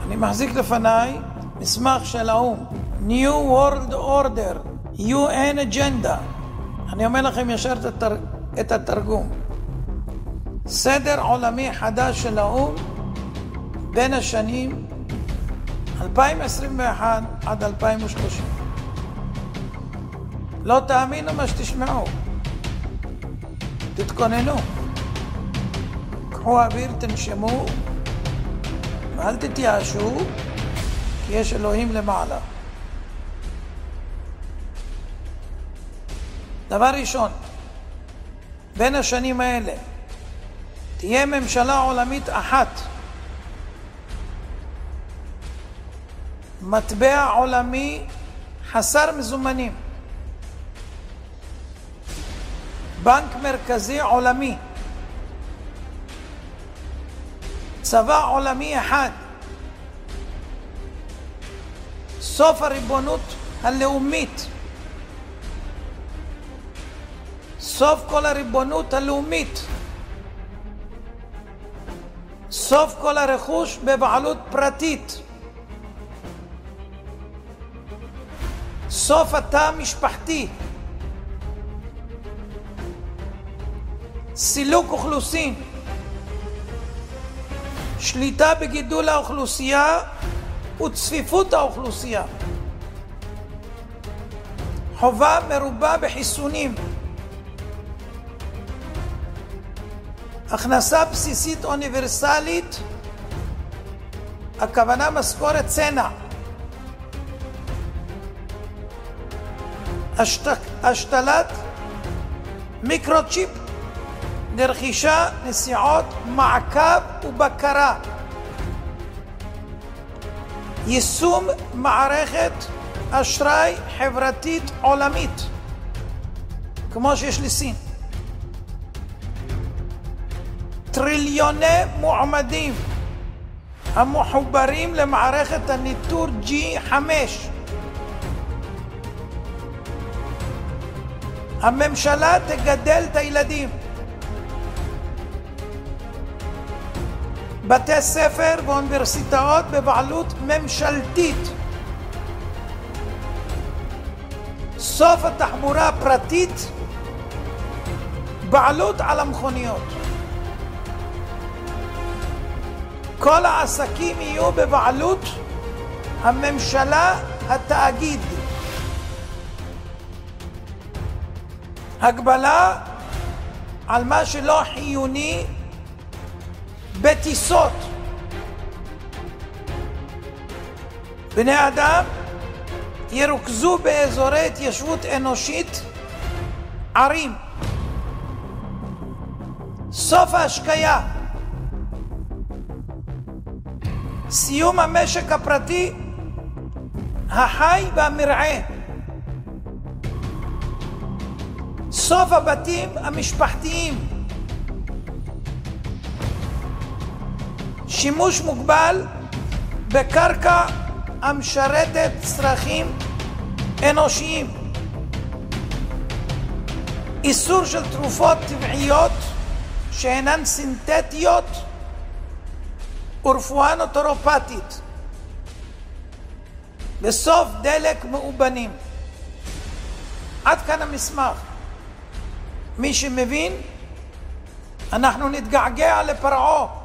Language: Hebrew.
אני מחזיק לפניי מסמך של האו"ם, New World Order, UN Agenda. אני אומר לכם ישר את התרגום. סדר עולמי חדש של האו"ם בין השנים 2021 עד 2030. לא תאמינו מה שתשמעו. תתכוננו. קחו אוויר, תנשמו, ואל תתייאשו, כי יש אלוהים למעלה. דבר ראשון, בין השנים האלה תהיה ממשלה עולמית אחת, מטבע עולמי חסר מזומנים, בנק מרכזי עולמי, צבא עולמי אחד, סוף הריבונות הלאומית, סוף כל הריבונות הלאומית, סוף כל הרכוש בבעלות פרטית, סוף התא המשפחתי, סילוק אוכלוסין, שליטה בגידול האוכלוסייה וצפיפות האוכלוסייה, חובה מרובה בחיסונים, הכנסה בסיסית אוניברסלית, הכוונה משכורת צנע, השתלת מיקרוצ'יפ לרכישה, נסיעות, מעקב ובקרה, יישום מערכת אשראי חברתית עולמית כמו שיש לסין, טריליוני מועמדים המחוברים למערכת הניטור G5, הממשלה תגדל את הילדים, בתי ספר ואוניברסיטאות בבעלות ממשלתית, סוף התחבורה הפרטית, בעלות על המכוניות, כל העסקים יהיו בבעלות הממשלה, התאגיד, הגבלה על מה שלא חיוני בטיסות, בני אדם ירוכזו באזורי התיישבות אנושית, ערים, סוף ההשקיה, סיום המשק הפרטי החי והמרעה, סוף הבתים המשפחתיים, שימוש מוגבל בקרקע המשרתת צרכים אנושיים, איסור של תרופות טבעיות שאינן סינתטיות ורפואה נוטורופטית, בסוף דלק מאובנים. עד כאן המסמך. מי שמבין, אנחנו נתגעגע לפרעה,